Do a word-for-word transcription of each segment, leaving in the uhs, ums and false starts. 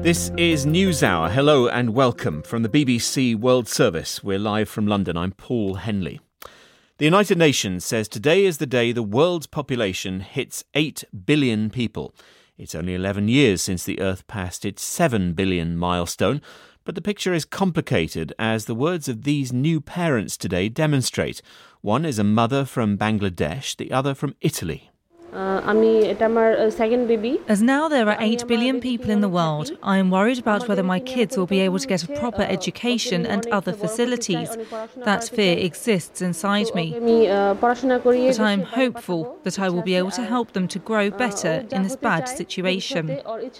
This is NewsHour. Hello and welcome from the B B C World Service. We're live from London. I'm Paul Henley. The United Nations says today is the day the world's population hits eight billion people. It's only eleven years since the Earth passed its seven billion milestone, but the picture is complicated as the words of these new parents today demonstrate. One is a mother from Bangladesh, the other from Italy. As now there are eight billion people in the world, I am worried about whether my kids will be able to get a proper education and other facilities. That fear exists inside me. But I am hopeful that I will be able to help them to grow better in this bad situation. Let's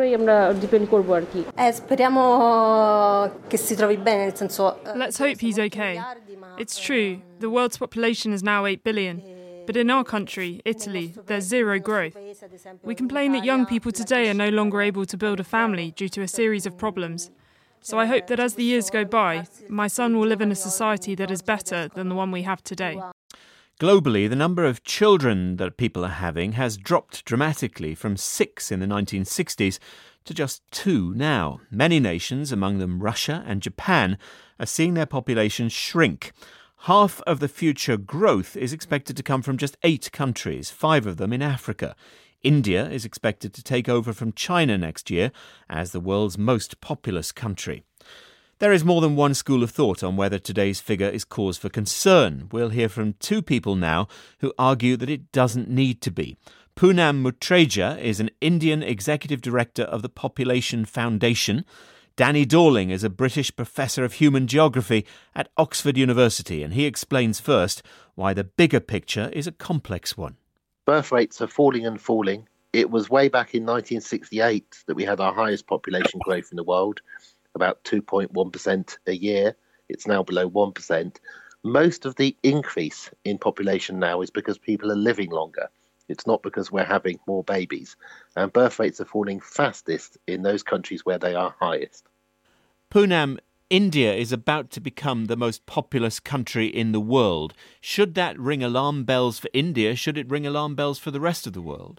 hope he's okay. It's true, the world's population is now eight billion. But in our country, Italy, there's zero growth. We complain that young people today are no longer able to build a family due to a series of problems. So I hope that as the years go by, my son will live in a society that is better than the one we have today. Globally, the number of children that people are having has dropped dramatically from six in the nineteen sixties to just two now. Many nations, among them Russia and Japan, are seeing their populations shrink. Half of the future growth is expected to come from just eight countries, five of them in Africa. India is expected to take over from China next year as the world's most populous country. There is more than one school of thought on whether today's figure is cause for concern. We'll hear from two people now who argue that it doesn't need to be. Poonam Mutreja is an Indian executive director of the Population Foundation. Danny Dorling is a British professor of human geography at Oxford University, and he explains first why the bigger picture is a complex one. Birth rates are falling and falling. It was way back in nineteen sixty-eight that we had our highest population growth in the world, about two point one percent a year. It's now below one percent. Most of the increase in population now is because people are living longer. It's not because we're having more babies. And birth rates are falling fastest in those countries where they are highest. Poonam, India is about to become the most populous country in the world. Should that ring alarm bells for India? Should it ring alarm bells for the rest of the world?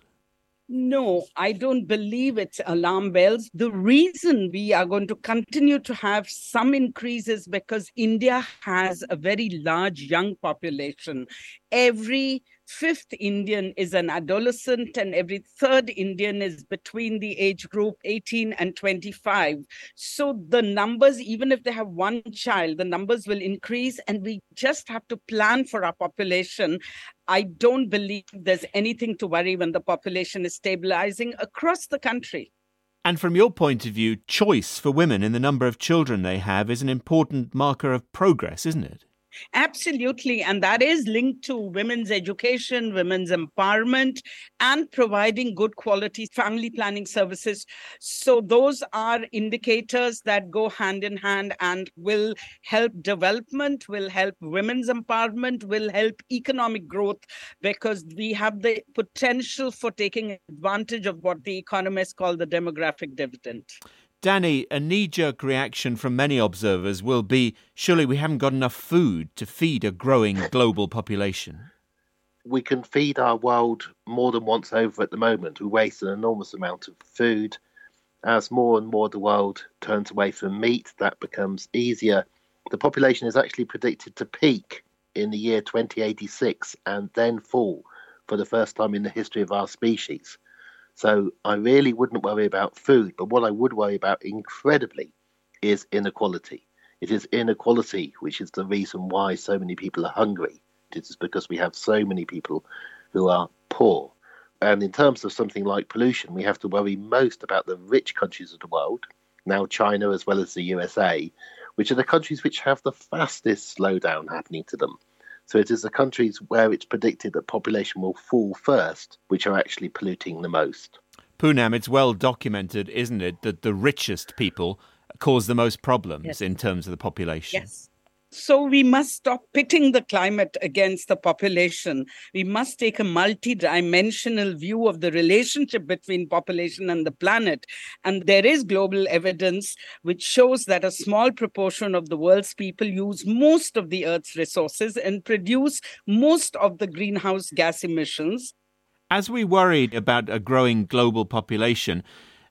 No, I don't believe it's alarm bells. The reason we are going to continue to have some increases because India has a very large young population. Every fifth Indian is an adolescent and every third Indian is between the age group eighteen and twenty-five. So the numbers, even if they have one child, the numbers will increase and we just have to plan for our population. I don't believe there's anything to worry when the population is stabilizing across the country. And from your point of view, choice for women in the number of children they have is an important marker of progress, isn't it? Absolutely. And that is linked to women's education, women's empowerment, and providing good quality family planning services. So those are indicators that go hand in hand and will help development, will help women's empowerment, will help economic growth, because we have the potential for taking advantage of what the economists call the demographic dividend. Danny, a knee-jerk reaction from many observers will be, surely we haven't got enough food to feed a growing global population. We can feed our world more than once over at the moment. We waste an enormous amount of food. As more and more of the world turns away from meat, that becomes easier. The population is actually predicted to peak in the year twenty eighty-six and then fall for the first time in the history of our species. So I really wouldn't worry about food, but what I would worry about incredibly is inequality. It is inequality which is the reason why so many people are hungry. It is because we have so many people who are poor. And in terms of something like pollution, we have to worry most about the rich countries of the world, now China as well as the U S A, which are the countries which have the fastest slowdown happening to them. So it is the countries where it's predicted that population will fall first, which are actually polluting the most. Poonam, it's well documented, isn't it, that the richest people cause the most problems yes. in terms of the population? Yes. So we must stop pitting the climate against the population. We must take a multi-dimensional view of the relationship between population and the planet. And there is global evidence which shows that a small proportion of the world's people use most of the Earth's resources and produce most of the greenhouse gas emissions. As we worried about a growing global population,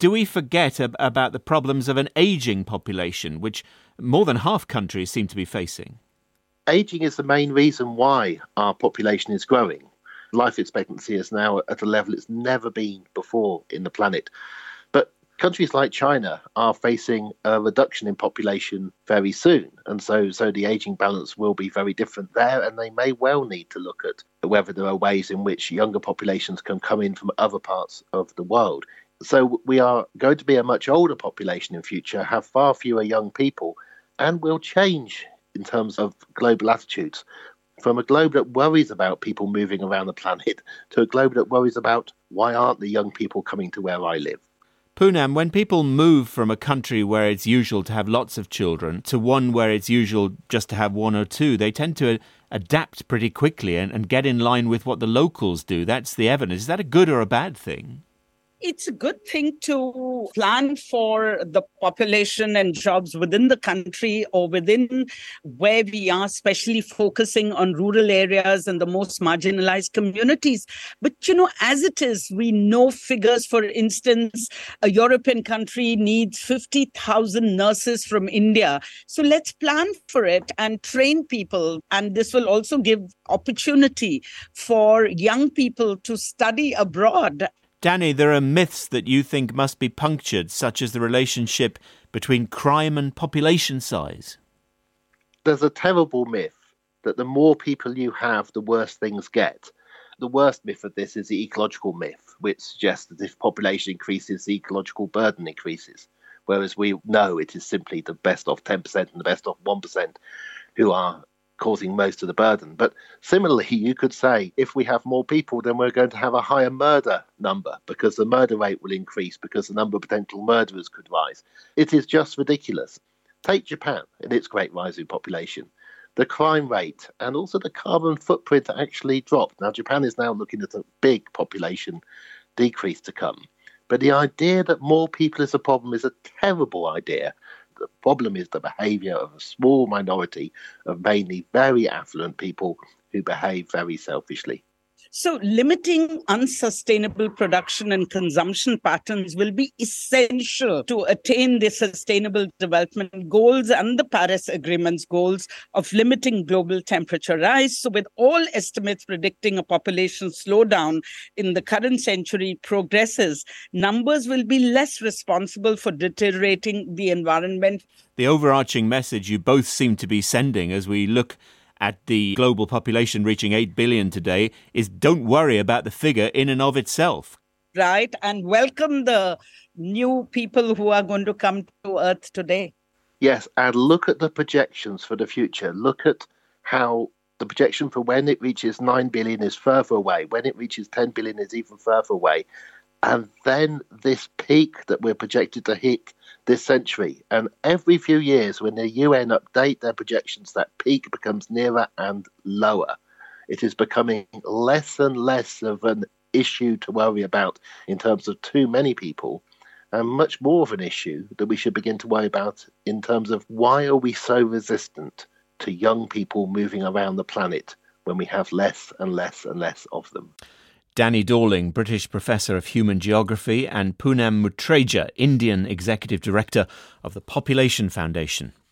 do we forget ab- about the problems of an ageing population, which more than half countries seem to be facing? Ageing is the main reason why our population is growing. Life expectancy is now at a level it's never been before in the planet. But countries like China are facing a reduction in population very soon. And so, so the ageing balance will be very different there. And they may well need to look at whether there are ways in which younger populations can come in from other parts of the world. So we are going to be a much older population in future, have far fewer young people, and will change in terms of global attitudes. From a globe that worries about people moving around the planet to a globe that worries about why aren't the young people coming to where I live. Poonam, when people move from a country where it's usual to have lots of children to one where it's usual just to have one or two, they tend to adapt pretty quickly and, and get in line with what the locals do. That's the evidence. Is that a good or a bad thing? It's a good thing to plan for the population and jobs within the country or within where we are, especially focusing on rural areas and the most marginalized communities. But, you know, as it is, we know figures. For instance, a European country needs fifty thousand nurses from India. So let's plan for it and train people. And this will also give opportunity for young people to study abroad. Danny, there are myths that you think must be punctured, such as the relationship between crime and population size. There's a terrible myth that the more people you have, the worse things get. The worst myth of this is the ecological myth, which suggests that if population increases, the ecological burden increases. Whereas we know it is simply the best of ten percent and the best of one percent who are causing most of the burden. But similarly, you could say if we have more people, then we're going to have a higher murder number because the murder rate will increase because the number of potential murderers could rise. It is just ridiculous. Take Japan and its great rising population. The crime rate and also the carbon footprint actually dropped. Now, Japan is now looking at a big population decrease to come. But the idea that more people is a problem is a terrible idea. The problem is the behaviour of a small minority of mainly very affluent people who behave very selfishly. So limiting unsustainable production and consumption patterns will be essential to attain the Sustainable Development Goals and the Paris Agreement's goals of limiting global temperature rise. So with all estimates predicting a population slowdown in the current century progresses, numbers will be less responsible for deteriorating the environment. The overarching message you both seem to be sending as we look at the global population reaching eight billion today is don't worry about the figure in and of itself. Right, and welcome the new people who are going to come to Earth today. Yes, and look at the projections for the future. Look at how the projection for when it reaches nine billion is further away. When it reaches ten billion is even further away. And then this peak that we're projected to hit this century. And every few years when the U N update their projections, that peak becomes nearer and lower. It is becoming less and less of an issue to worry about in terms of too many people, and much more of an issue that we should begin to worry about in terms of why are we so resistant to young people moving around the planet when we have less and less and less of them. Danny Dorling, British Professor of Human Geography, and Poonam Mutreja, Indian Executive Director of the Population Foundation.